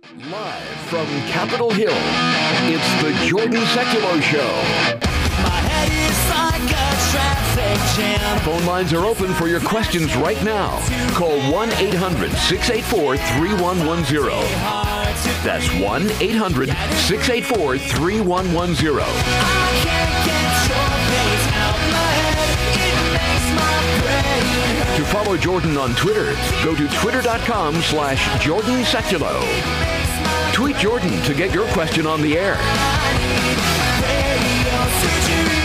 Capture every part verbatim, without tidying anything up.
Live from Capitol Hill, it's the Jordan Sekulow Show. My head is like a traffic jam. Phone lines are open for your questions right now. Call one eight hundred six eight four three one one zero. That's one eight hundred six eight four three one one zero. I can't get your face out my head. It makes my brain hurt. To follow Jordan on Twitter, go to twitter.com slash Jordan Sekulow. Tweet Jordan to get your question on the air. Radio surgery.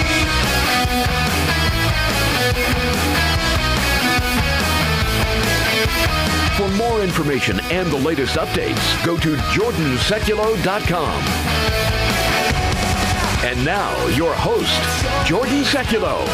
For more information and the latest updates, go to jordan sekulow dot com. And now, your host, Jordan Sekulow.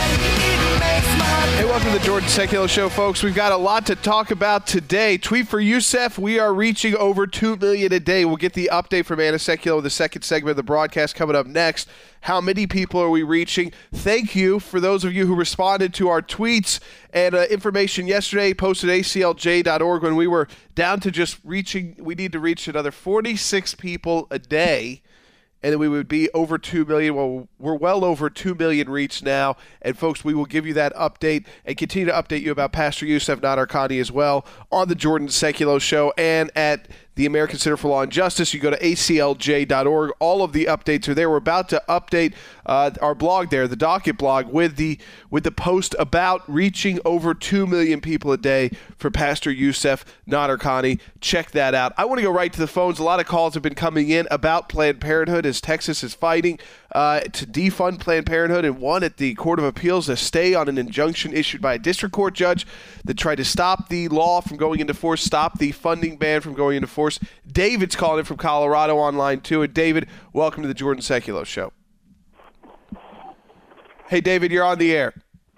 Hey, welcome to the Jordan Sekulow Show, folks. We've got a lot to talk about today. Tweet for Youssef. We are reaching over two million a day. We'll get the update from Anna Sekulow in the second segment of the broadcast coming up next. How many people are we reaching? Thank you for those of you who responded to our tweets and uh, information yesterday posted at A C L J dot org when we were down to just reaching, we need to reach another forty-six people a day. And then we would be over two million. Well, we're well over two million reached now. And, folks, we will give you that update and continue to update you about Pastor Youssef Nadarkhani as well on the Jordan Sekulow Show and at the American Center for Law and Justice. You go to A C L J dot org. All of the updates are there. We're about to update uh, our blog there, the Docket blog, with the with the post about reaching over two million people a day for Pastor Youssef Nadarkhani. Check that out. I want to go right to the phones. A lot of calls have been coming in about Planned Parenthood as Texas is fighting uh, to defund Planned Parenthood and won at the Court of Appeals a stay on an injunction issued by a district court judge that tried to stop the law from going into force, stop the funding ban from going into force. David's calling in from Colorado on line two. And David, welcome to the Jordan Sekulow Show. Hey, David, you're on the air.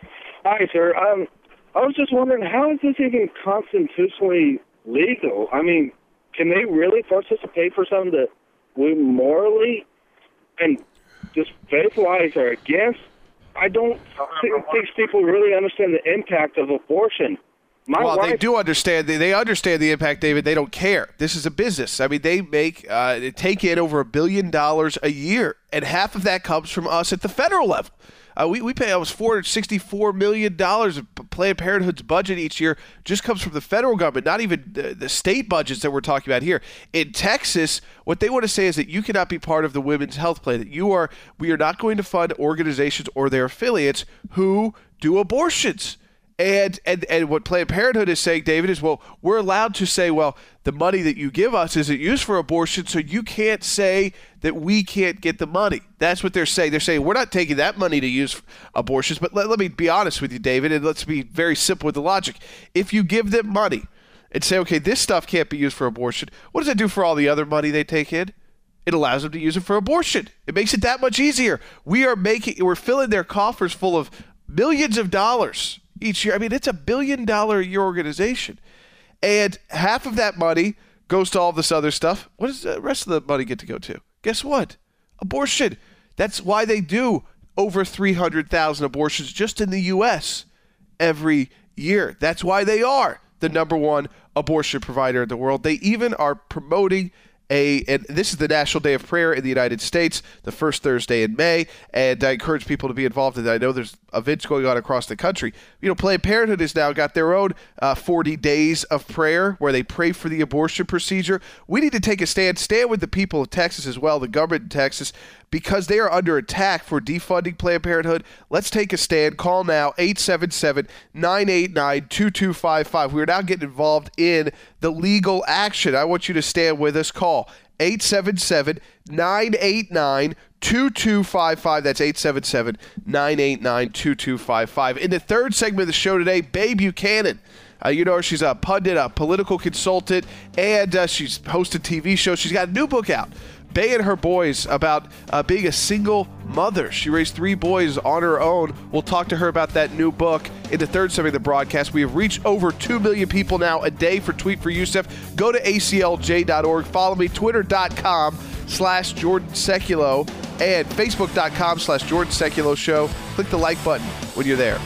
Hi, sir. Um, I was just wondering, how is this even constitutionally legal? I mean, can they really force us to pay for something that we morally and just faith-wise are against? I don't think these people really understand the impact of abortion. My well, wife, they do understand. They, they understand the impact, David. They don't care. This is a business. I mean, they make uh, they take in over a billion dollars a year, and half of that comes from us at the federal level. Uh, we, we pay almost four hundred sixty-four million dollars of Planned Parenthood's budget each year just comes from the federal government, not even the, the state budgets that we're talking about here. In Texas, what they want to say is that you cannot be part of the women's health plan, that you are, we are not going to fund organizations or their affiliates who do abortions. And, and and what Planned Parenthood is saying, David, is, well, we're allowed to say, well, the money that you give us isn't used for abortion, so you can't say that we can't get the money. That's what they're saying. They're saying we're not taking that money to use abortions. But let, let me be honest with you, David, and let's be very simple with the logic. If you give them money and say, okay, this stuff can't be used for abortion, what does that do for all the other money they take in? It allows them to use it for abortion. It makes it that much easier. We are making, we're filling their coffers full of millions of dollars each year. I mean, it's a billion dollar a year organization. And half of that money goes to all this other stuff. What does the rest of the money get to go to? Guess what? Abortion. That's why they do over three hundred thousand abortions just in the U S every year. That's why they are the number one abortion provider in the world. They even are promoting A, and this is the National Day of Prayer in the United States, the first Thursday in May, and I encourage people to be involved in that. I know there's events going on across the country. You know, Planned Parenthood has now got their own uh, forty days of prayer where they pray for the abortion procedure. We need to take a stand, stand with the people of Texas as well, the government in Texas, because they are under attack for defunding Planned Parenthood. Let's take a stand. Call now, eight seven seven, nine eight nine, two two five five. We are now getting involved in the legal action. I want you to stand with us. Call eight seven seven, nine eight nine, two two five five. That's eight seven seven, nine eight nine, two two five five. In the third segment of the show today, Bae Buchanan. Uh, you know her, she's a pundit, a political consultant, and uh, she's hosted T V shows. She's got a new book out, Bae and Her Boys, about uh, being a single mother. She raised three boys on her own. We'll talk to her about that new book in the third segment of the broadcast. We have reached over two million people now a day for Tweet for Youssef. Go to A C L J dot org. Follow me, twitter.com slash Jordan Sekulow and facebook.com slash Jordan Sekulow Show. Click the like button when you're there.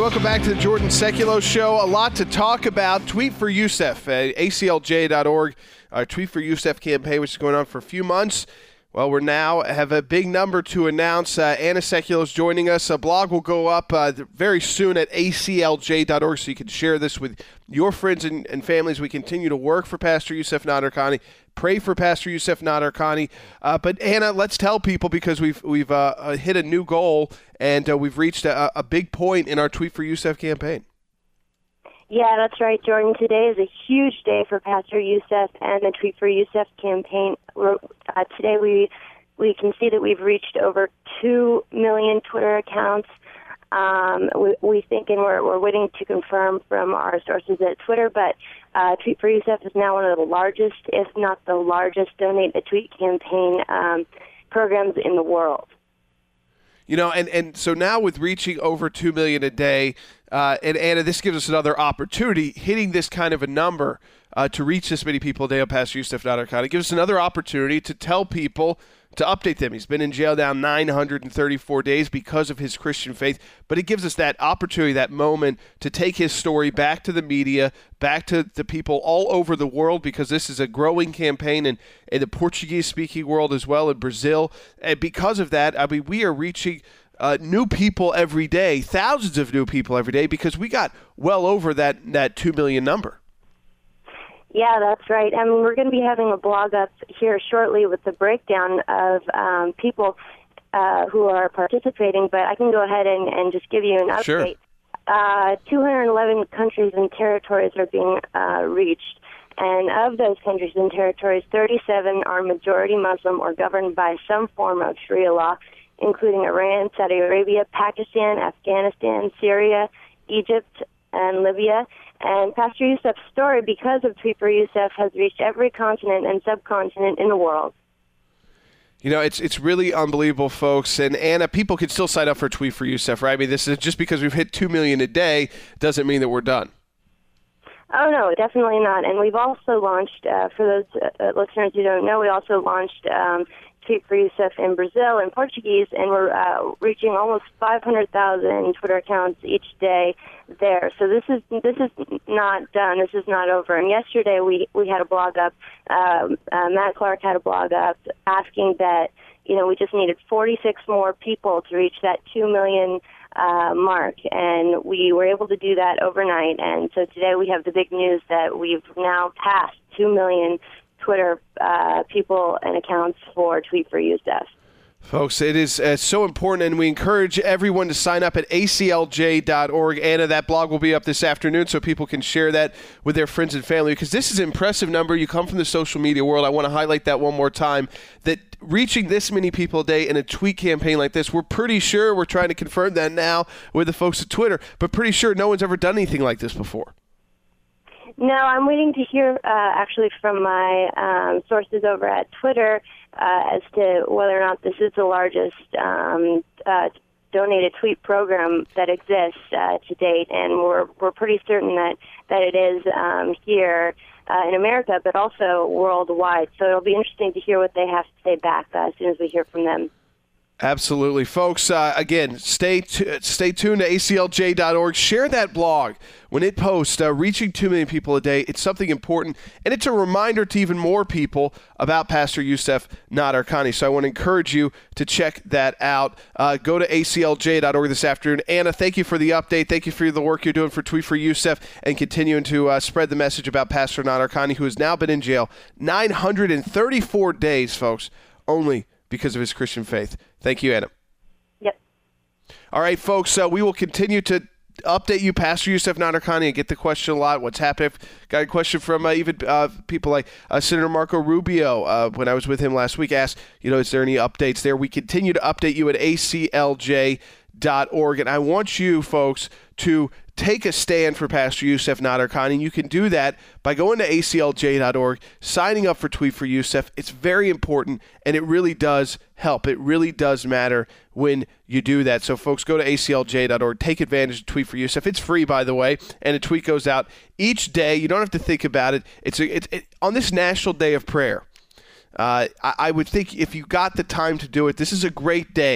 welcome back to the Jordan Sekulow Show. A lot to talk about. Tweet for Youssef, uh, A C L J dot org. Our Tweet for Youssef campaign, which is going on for a few months. Well, we're now have a big number to announce. Uh, Anna Sekulow is joining us. A blog will go up uh, very soon at A C L J dot org, so you can share this with your friends and, and families. We continue to work for Pastor Youssef Nadarkhani. Pray for Pastor Youssef Nadarkhani. Uh, but Anna, let's tell people, because we've we've uh, hit a new goal and uh, we've reached a, a big point in our Tweet for Youssef campaign. Yeah, that's right, Jordan. Today is a huge day for Pastor Youssef and the Tweet for Youssef campaign. We're, uh, today we we can see that we've reached over two million Twitter accounts. Um, we, we think, and we're, we're waiting to confirm from our sources at Twitter, but uh, Tweet for Youssef is now one of the largest, if not the largest, Donate a Tweet campaign um, programs in the world. You know, and, and so now with reaching over two million a day, uh, and Anna, this gives us another opportunity, hitting this kind of a number uh, to reach this many people a day on Pastor Youssef Nadarkhani. It gives us another opportunity to tell people, to update them. He's been in jail now nine hundred thirty-four days because of his Christian faith, but it gives us that opportunity, that moment to take his story back to the media, back to the people all over the world, because this is a growing campaign in, in the Portuguese-speaking world as well, in Brazil. And because of that, I mean, we are reaching uh, new people every day, thousands of new people every day, because we got well over that, that two million number. Yeah, that's right. I mean, we're going to be having a blog up here shortly with the breakdown of um, people uh, who are participating, but I can go ahead and, and just give you an update. Sure. Uh, two hundred eleven countries and territories are being uh, reached, and of those countries and territories, thirty-seven are majority Muslim or governed by some form of Sharia law, including Iran, Saudi Arabia, Pakistan, Afghanistan, Syria, Egypt, and Libya. And Pastor Youssef's story, because of Tweet for Youssef, has reached every continent and subcontinent in the world. You know, it's it's really unbelievable, folks. And Anna, people can still sign up for Tweet for Youssef, right? I mean, this is just because we've hit two million a day doesn't mean that we're done. Oh, no, definitely not. And we've also launched, uh, for those uh, listeners who don't know, we also launched um, Tweet for Youssef in Brazil in Portuguese, and we're uh, reaching almost five hundred thousand Twitter accounts each day there. So this is this is not done. This is not over. And yesterday we, we had a blog up. Um, uh, Matt Clark had a blog up asking that, you know, we just needed forty-six more people to reach that two million uh, mark, and we were able to do that overnight. And so today we have the big news that we've now passed two million Twitter uh, people and accounts for Tweet for Youssef. Folks, it is uh, so important, and we encourage everyone to sign up at A C L J dot org. Anna, that blog will be up this afternoon so people can share that with their friends and family, because this is an impressive number. You come from the social media world. I want to highlight that one more time, that reaching this many people a day in a tweet campaign like this, we're pretty sure, we're trying to confirm that now with the folks at Twitter, but pretty sure no one's ever done anything like this before. No, I'm waiting to hear uh, actually from my um, sources over at Twitter uh, as to whether or not this is the largest um, uh, donated tweet program that exists uh, to date, and we're we're pretty certain that that it is um, here uh, in America, but also worldwide. So it'll be interesting to hear what they have to say back uh, as soon as we hear from them. Absolutely. Folks, uh, again, stay t- stay tuned to A C L J dot org. Share that blog. When it posts, uh, reaching two million people a day, it's something important, and it's a reminder to even more people about Pastor Youssef Nadarkhani. So I want to encourage you to check that out. Uh, go to A C L J dot org this afternoon. Anna, thank you for the update. Thank you for the work you're doing for Tweet for Youssef and continuing to uh, spread the message about Pastor Nadarkhani, who has now been in jail nine hundred thirty-four days, folks, only because of his Christian faith. Thank you, Anna. Yep. All right, folks, uh, we will continue to update you, Pastor Youssef Nadarkhani, and get the question a lot. What's happening? Got a question from uh, even uh, people like uh, Senator Marco Rubio, uh, when I was with him last week, asked, you know, is there any updates there? We continue to update you at A C L J dot org, and I want you, folks, to take a stand for Pastor Youssef Nadarkhani, and you can do that by going to A C L J dot org, signing up for Tweet for Youssef. It's very important, and it really does help. It really does matter when you do that. So, folks, go to A C L J dot org. Take advantage of Tweet for Youssef. It's free, by the way, and a tweet goes out each day. You don't have to think about it. It's, a, it's it, on this National Day of Prayer. Uh, I, I would think if you got the time to do it, this is a great day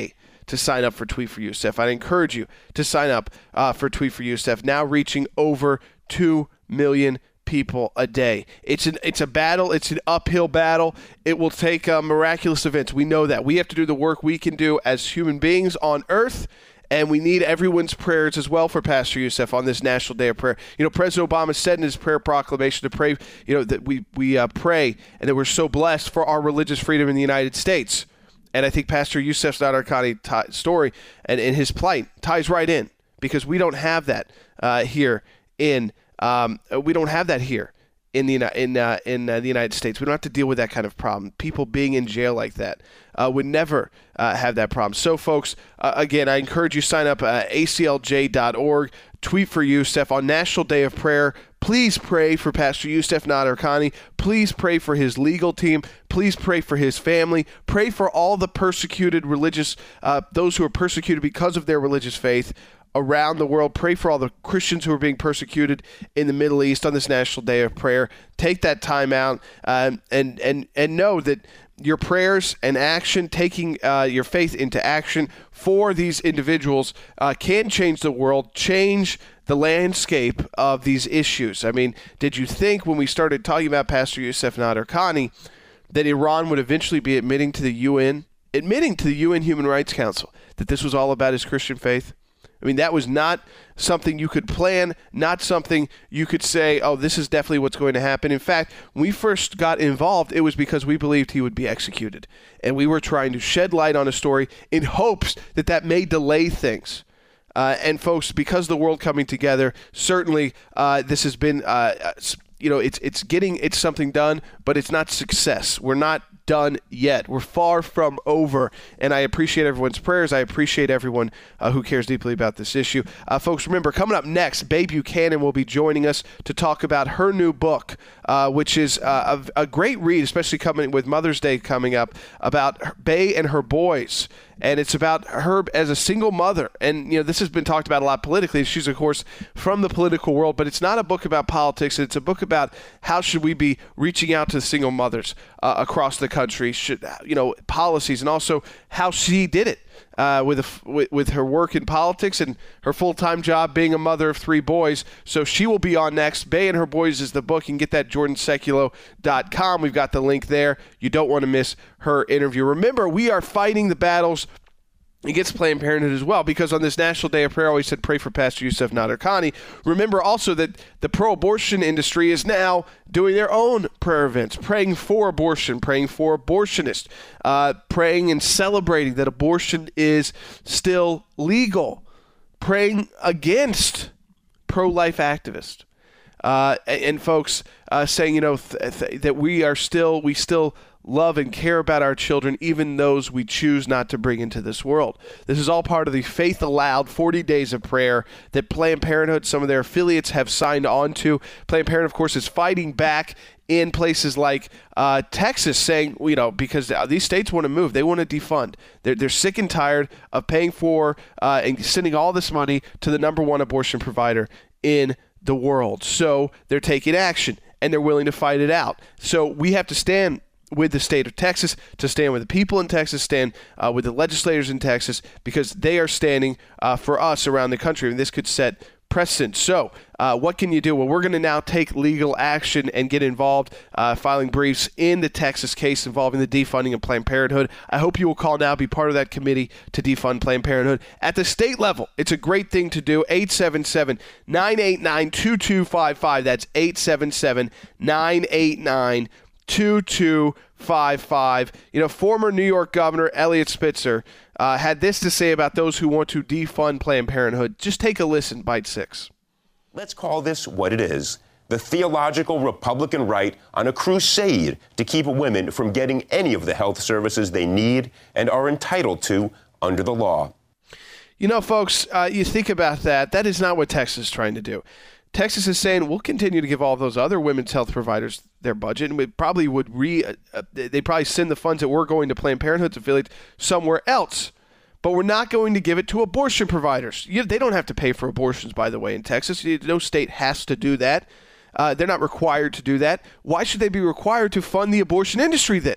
to sign up for Tweet for Youssef. I'd encourage you to sign up uh, for Tweet for Youssef, now reaching over two million people a day. It's an it's a battle. It's an uphill battle. It will take uh, miraculous events. We know that. We have to do the work we can do as human beings on earth, and we need everyone's prayers as well for Pastor Youssef on this National Day of Prayer. You know, President Obama said in his prayer proclamation to pray, you know, that we, we uh, pray and that we're so blessed for our religious freedom in the United States. And I think Pastor Youssef's Nadarkhani t- story and, and his plight ties right in, because we don't have that uh, here in Um, we don't have that here in the in uh, in uh, the United States. We don't have to deal with that kind of problem. People being in jail like that uh, would never uh, have that problem. So, folks, uh, again, I encourage you to sign up at A C L J dot org. Tweet for Youssef on National Day of Prayer. Please pray for Pastor Youssef Nadarkhani. Please pray for his legal team. Please pray for his family. Pray for all the persecuted religious, uh, those who are persecuted because of their religious faith around the world. Pray for all the Christians who are being persecuted in the Middle East on this National Day of Prayer. Take that time out um, and and and know that your prayers and action, taking uh, your faith into action for these individuals, uh, can change the world, change the landscape of these issues. I mean, did you think when we started talking about Pastor Youssef Nadarkhani that Iran would eventually be admitting to the U N, admitting to the U N Human Rights Council that this was all about his Christian faith? I mean, that was not something you could plan, not something you could say, oh, this is definitely what's going to happen. In fact, when we first got involved, it was because we believed he would be executed. And we were trying to shed light on a story in hopes that that may delay things. Uh, and folks, because the world coming together, certainly uh, this has been, uh, you know, it's it's getting it's something done, but it's not success. We're not done yet. We're far from over, and I appreciate everyone's prayers. I appreciate everyone uh, who cares deeply about this issue. Uh, folks, remember, coming up next, Bae Buchanan will be joining us to talk about her new book, uh, which is uh, a, a great read, especially coming with Mother's Day coming up, about Bae and her boys. And it's about her as a single mother. And, you know, this has been talked about a lot politically. She's, of course, from the political world, but it's not a book about politics. It's a book about how should we be reaching out to single mothers uh, across the country, should, you know, policies, and also how she did it uh, with, a, with with her work in politics and her full-time job being a mother of three boys. So she will be on next. Bae and Her Boys is the book. You can get that at jordan seculo dot com. We've got the link there. You don't want to miss her interview. Remember, we are fighting the battles against Planned Parenthood as well, because on this National Day of Prayer, I always said pray for Pastor Youssef Nadarkhani. Remember also that the pro-abortion industry is now doing their own prayer events, praying for abortion, praying for abortionists, uh, praying and celebrating that abortion is still legal, praying against pro-life activists. Uh, and, and folks uh, saying, you know, th- th- that we are still, we still love and care about our children, even those we choose not to bring into this world. This is all part of the Faith Aloud forty days of prayer that Planned Parenthood, some of their affiliates, have signed on to. Planned Parenthood, of course, is fighting back in places like uh, Texas, saying, you know, because these states want to move. They want to defund. They're, they're sick and tired of paying for uh, and sending all this money to the number one abortion provider in the world. So they're taking action, and they're willing to fight it out. So we have to stand with the state of Texas, to stand with the people in Texas, stand uh, with the legislators in Texas, because they are standing uh, for us around the country, and this could set precedent. So uh, what can you do? Well, we're going to now take legal action and get involved, uh, filing briefs in the Texas case involving the defunding of Planned Parenthood. I hope you will call now, be part of that committee to defund Planned Parenthood. At the state level, it's a great thing to do. eight seven seven, nine eight nine, two two five five. That's eight seven seven, nine eight nine, two two five five. You know, former New York Governor Eliot Spitzer uh, had this to say about those who want to defund Planned Parenthood. Just take a listen, Bite six. Let's call this what it is: the theological Republican right on a crusade to keep women from getting any of the health services they need and are entitled to under the law. You know, folks, uh, you think about that. That is not what Texas is trying to do. Texas is saying we'll continue to give all those other women's health providers their budget, and we probably would re. Uh, uh, they probably send the funds that we're going to Planned Parenthood's affiliates somewhere else, but we're not going to give it to abortion providers. You, they don't have to pay for abortions, by the way, in Texas. No state has to do that. Uh, they're not required to do that. Why should they be required to fund the abortion industry then?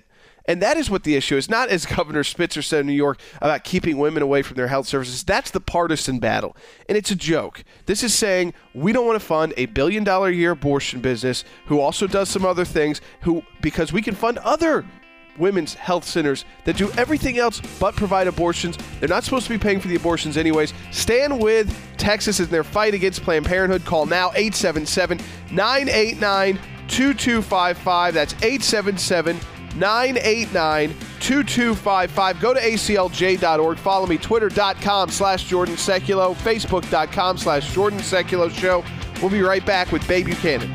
And that is what the issue is, not as Governor Spitzer said in New York about keeping women away from their health services. That's the partisan battle. And it's a joke. This is saying we don't want to fund a billion dollar a year abortion business who also does some other things who because we can fund other women's health centers that do everything else but provide abortions. They're not supposed to be paying for the abortions anyways. Stand with Texas in their fight against Planned Parenthood. Call now eight seven seven, nine eight nine, two two five five. That's eight seven seven, nine eight nine, two two five five. Go to A C L J dot org. Follow me, twitter.com slash Jordan Sekulow, facebook.com slash Jordan Sekulow Show. We'll be right back with Babe Buchanan.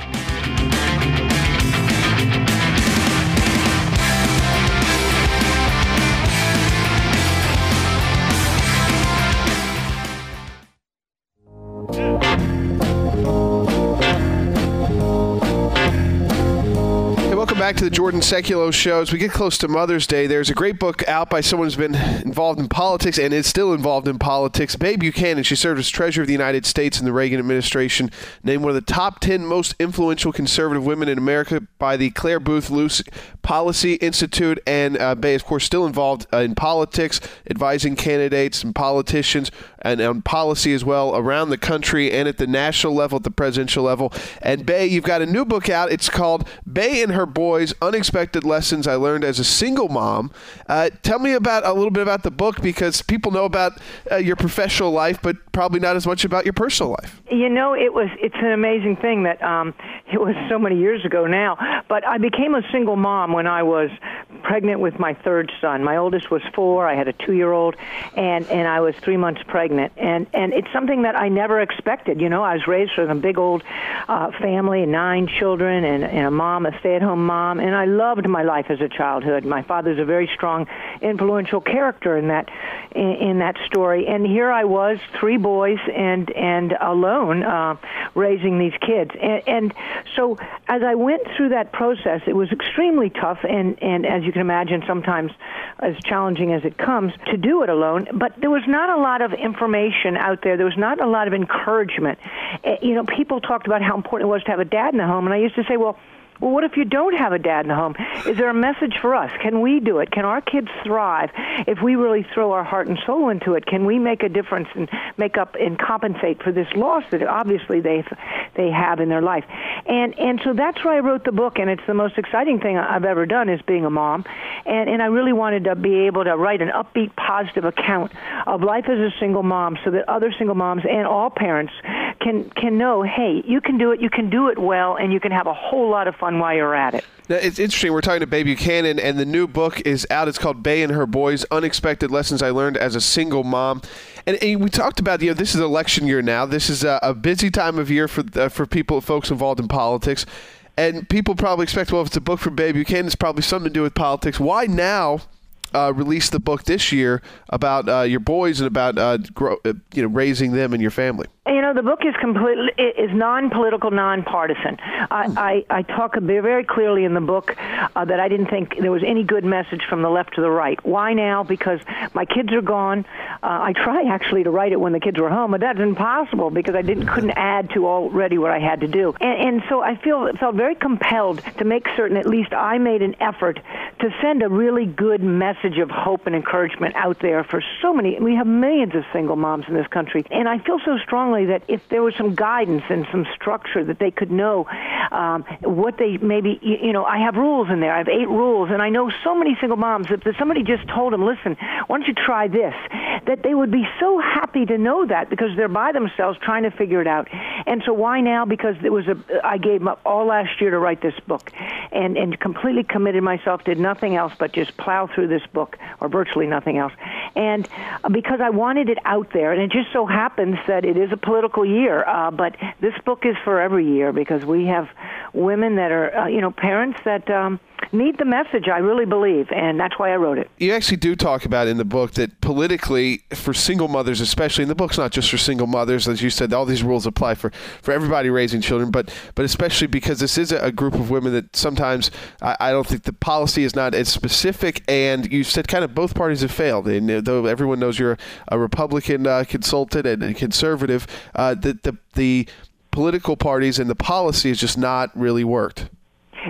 Back to the Jordan Sekulow Show. As we get close to Mother's Day, there's a great book out by someone who's been involved in politics and is still involved in politics. Babe Buchanan, she served as Treasurer of the United States in the Reagan administration, named one of the top ten most influential conservative women in America by the Claire Booth Luce Policy Institute. And uh, Babe, of course, still involved uh, in politics, advising candidates and politicians and on policy as well around the country and at the national level, at the presidential level. And Babe, you've got a new book out. It's called Babe and Her Boys, Unexpected Lessons I Learned as a Single Mom. Uh, tell me about a little bit about the book, because people know about uh, your professional life, but probably not as much about your personal life. You know, it was it's an amazing thing that um, it was so many years ago now, but I became a single mom when I was pregnant with my third son. My oldest was four. I had a two-year-old, and, and I was three months pregnant. And, and it's something that I never expected. You know, I was raised with a big old uh, family, nine children, and, and a mom, a stay-at-home mom, and I loved my life as a childhood. My father's a very strong, influential character in that in, in that story. And here I was, three boys, and and alone uh, raising these kids. And, and so as I went through that process, it was extremely tough, and, and as you can imagine, sometimes as challenging as it comes to do it alone. But there was not a lot of information out there. There was not a lot of encouragement. Uh, you know, people talked about how important it was to have a dad in the home, and I used to say, well, Well, what if you don't have a dad in the home? Is there a message for us? Can we do it? Can our kids thrive if we really throw our heart and soul into it? Can we make a difference and make up and compensate for this loss that obviously they they have in their life? And and so that's why I wrote the book, and it's the most exciting thing I've ever done is being a mom. And, and I really wanted to be able to write an upbeat, positive account of life as a single mom so that other single moms and all parents can, can know, hey, you can do it, you can do it well, and you can have a whole lot of fun while you're at it. Now, it's interesting. We're talking to Babe Buchanan, and the new book is out. It's called Babe and Her Boys, Unexpected Lessons I Learned as a Single Mom. And, and we talked about, you know, this is election year now. This is a, a busy time of year for uh, for people, folks involved in politics. And people probably expect, well, if it's a book from Babe Buchanan, it's probably something to do with politics. Why now uh, release the book this year about uh, your boys and about uh, grow, uh, you know, raising them and your family? You know, the book is completely is non-political, non-partisan. I, I, I talk very clearly in the book uh, that I didn't think there was any good message from the left to the right. Why now? Because my kids are gone. Uh, I try actually to write it when the kids were home, but that's impossible because I didn't couldn't add to already what I had to do. And, and so I feel felt very compelled to make certain at least I made an effort to send a really good message of hope and encouragement out there for so many. We have millions of single moms in this country, and I feel so strongly that if there was some guidance and some structure that they could know um, what they maybe, you, you know, I have rules in there. I have eight rules, and I know so many single moms that if somebody just told them, listen, why don't you try this, that they would be so happy to know that because they're by themselves trying to figure it out. And so why now? Because it was a, I gave up all last year to write this book and, and completely committed myself, did nothing else but just plow through this book, or virtually nothing else. And because I wanted it out there, and it just so happens that it is a political year, uh, but this book is for every year because we have women that are, uh, you know, parents that um, need the message, I really believe, and that's why I wrote it. You actually do talk about in the book that politically, for single mothers especially, and the book's not just for single mothers, as you said, all these rules apply for, for everybody raising children, but but especially because this is a, a group of women that sometimes I, I don't think the policy is not as specific, and you said kind of both parties have failed, and though everyone knows you're a Republican uh, consultant and a conservative, uh, the, the, the political parties and the policy has just not really worked.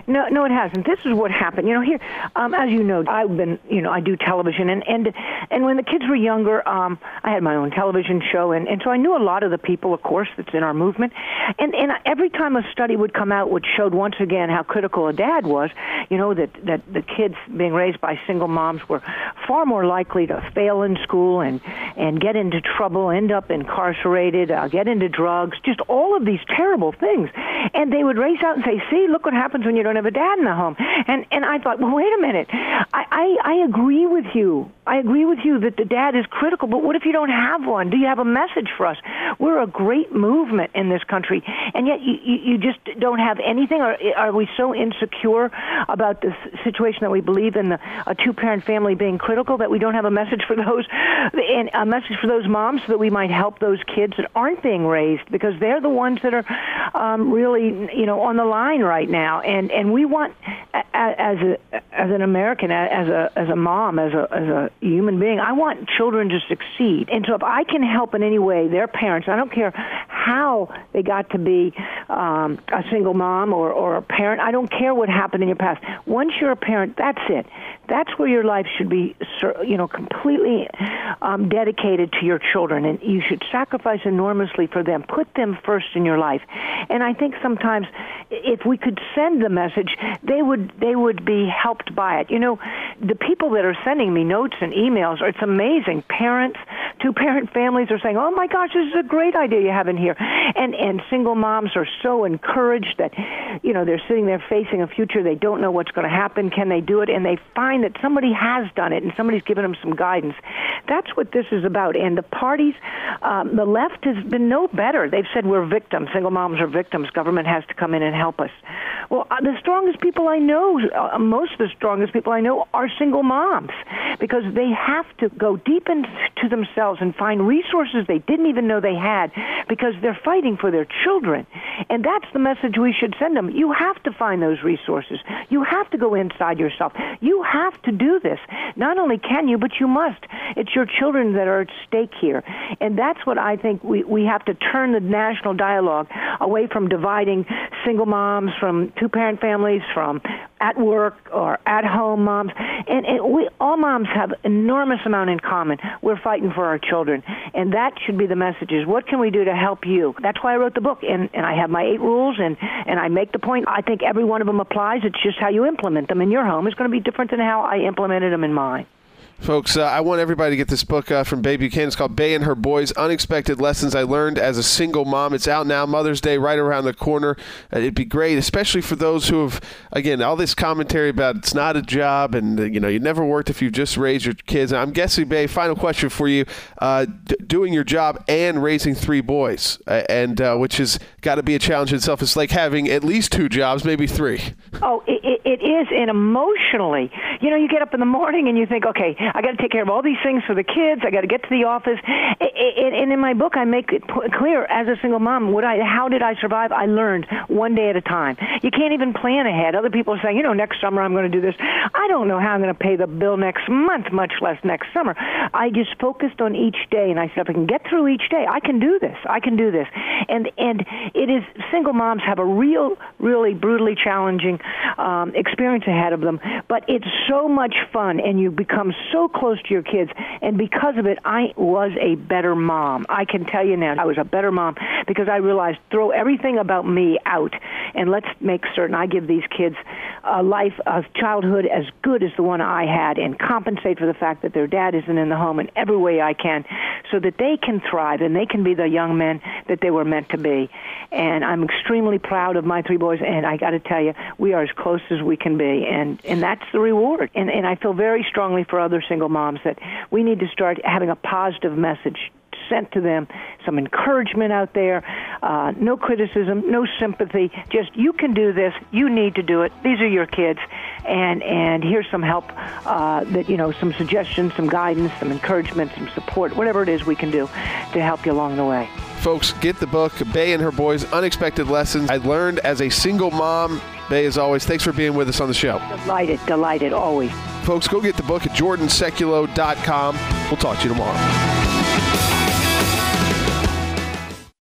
No, no, it hasn't. This is what happened. You know, here, um, as you know, I've been, you know, I do television, and and, and when the kids were younger, um, I had my own television show, and, and so I knew a lot of the people, of course, that's in our movement. And and every time a study would come out which showed once again how critical a dad was, you know, that, that the kids being raised by single moms were far more likely to fail in school and, and get into trouble, end up incarcerated, uh, get into drugs, just all of these terrible things. And they would race out and say, see, look what happens when you don't have a dad in the home. And and I thought, well, wait a minute. I, I, I agree with you. I agree with you that the dad is critical, but what if you don't have one? Do you have a message for us? We're a great movement in this country, and yet you, you, you just don't have anything? Or are we so insecure about this situation that we believe in the, a two-parent family being critical that we don't have a message for those, and a message for those moms so that we might help those kids that aren't being raised, because they're the ones that are um, really, you know, on the line right now. And, and we want, as a, as an American, as a as a mom, as a as a human being, I want children to succeed. And so if I can help in any way their parents, I don't care how they got to be um, a single mom or, or a parent. I don't care what happened in your past. Once you're a parent, that's it. That's where your life should be, you know, completely um, dedicated to your children, and you should sacrifice enormously for them. Put them first in your life. And I think sometimes if we could send the message, they would they would be helped by it. You know, the people that are sending me notes and emails, it's amazing. Parents, two-parent families are saying, oh, my gosh, this is a great idea you have in here. And, and single moms are so encouraged that, you know, they're sitting there facing a future. They don't know what's going to happen. Can they do it? And they find that somebody has done it and somebody's given them some guidance. That's what this is about. And the parties, um, the left has been no better. They've said we're victims. Single moms are victims. Government has to come in and help us. Well, uh, the strongest people I know, uh, most of the strongest people I know are single moms, because they have to go deep into themselves and find resources they didn't even know they had, because they're fighting for their children. And that's the message we should send them. You have to find those resources. You have to go inside yourself. You have to do this. Not only can you, but you must. It's your children that are at stake here. And that's what I think we, we have to turn the national dialogue away from dividing single moms from two-parent families, from at work or at home moms. And, and we all moms have enormous amount in common. We're fighting for our children. And that should be the message, is what can we do to help you? That's why I wrote the book. And, and I have my eight rules, and, and I make the point. I think every one of them applies. It's just how you implement them in your home is going to be different than how I implemented them in mine. Folks, uh, I want everybody to get this book uh, from Bae Buchanan. It's called Bae and Her Boys, Unexpected Lessons I Learned as a Single Mom. It's out now. Mother's Day right around the corner. Uh, it'd be great, especially for those who have, again, all this commentary about it's not a job and, uh, you know, you never worked if you've just raised your kids. I'm guessing, Bae, final question for you, uh, d- doing your job and raising three boys, uh, and uh, which has got to be a challenge in itself. It's like having at least two jobs, maybe three. Oh, it, it is, and emotionally. You know, you get up in the morning and you think, okay, I got to take care of all these things for the kids. I got to get to the office. And in my book, I make it clear, as a single mom, what I, how did I survive? I learned one day at a time. You can't even plan ahead. Other people are saying, you know, next summer I'm going to do this. I don't know how I'm going to pay the bill next month, much less next summer. I just focused on each day, and I said, if I can get through each day, I can do this. I can do this. And and it is, single moms have a real, really brutally challenging um, experience ahead of them, but it's so much fun, and you become so close to your kids, and because of it, I was a better mom. I can tell you now, I was a better mom because I realized, throw everything about me out, and let's make certain I give these kids a life of childhood as good as the one I had, and compensate for the fact that their dad isn't in the home in every way I can, so that they can thrive and they can be the young men that they were meant to be. And I'm extremely proud of my three boys, and I got to tell you, we are as close as we can be, and, and that's the reward. And, and I feel very strongly for other single moms that we need to start having a positive message sent to them, some encouragement out there, uh, no criticism, no sympathy, just you can do this, you need to do it, these are your kids, and and here's some help, uh, that you know, some suggestions, some guidance, some encouragement, some support, whatever it is we can do to help you along the way. Folks, get the book, Bae and Her Boys, Unexpected Lessons I Learned as a Single Mom. Bae, as always, thanks for being with us on the show. Delighted, delighted, always. Folks, go get the book at jordan sekulow dot com. We'll talk to you tomorrow.